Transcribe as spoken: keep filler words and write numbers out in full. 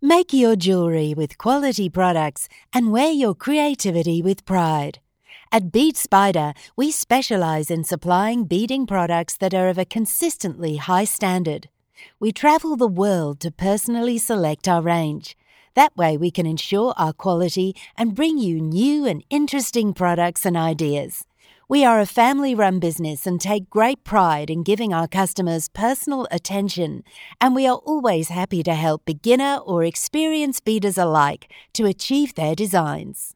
Make your jewelry with quality products and wear your creativity with pride. At Bead Spider, we specialize in supplying beading products that are of a consistently high standard. We travel the world to personally select our range. That way we can ensure our quality and bring you new and interesting products and ideas. We are a family-run business and take great pride in giving our customers personal attention, and we are always happy to help beginner or experienced beaders alike to achieve their designs.